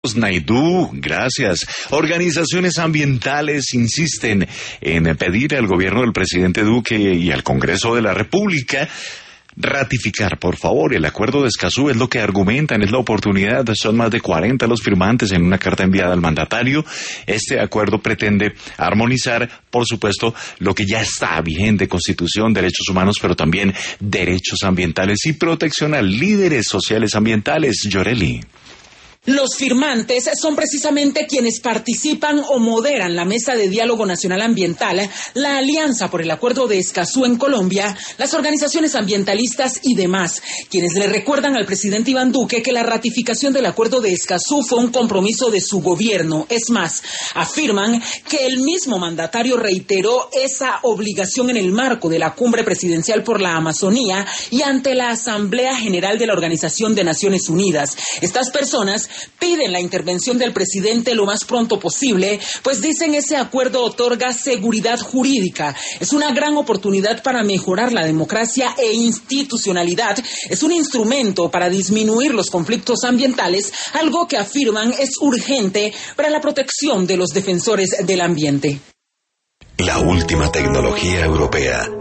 Naidoo, gracias. Organizaciones ambientales insisten en pedir al gobierno del presidente Duque y al Congreso de la República ratificar, por favor, el acuerdo de Escazú. Es lo que argumentan, es la oportunidad. Son más de 40 los firmantes en una carta enviada al mandatario. Este acuerdo pretende armonizar, por supuesto, lo que ya está vigente: Constitución, derechos humanos, pero también derechos ambientales y protección a líderes sociales ambientales. Yoreli. Los firmantes son precisamente quienes participan o moderan la Mesa de Diálogo Nacional Ambiental, la Alianza por el Acuerdo de Escazú en Colombia, las organizaciones ambientalistas y demás, quienes le recuerdan al presidente Iván Duque que la ratificación del Acuerdo de Escazú fue un compromiso de su gobierno. Es más, afirman que el mismo mandatario reiteró esa obligación en el marco de la Cumbre Presidencial por la Amazonía y ante la Asamblea General de la Organización de Naciones Unidas. Estas personas piden la intervención del presidente lo más pronto posible, pues dicen ese acuerdo otorga seguridad jurídica. Es una gran oportunidad para mejorar la democracia e institucionalidad. Es un instrumento para disminuir los conflictos ambientales, algo que afirman es urgente para la protección de los defensores del ambiente. La última tecnología europea.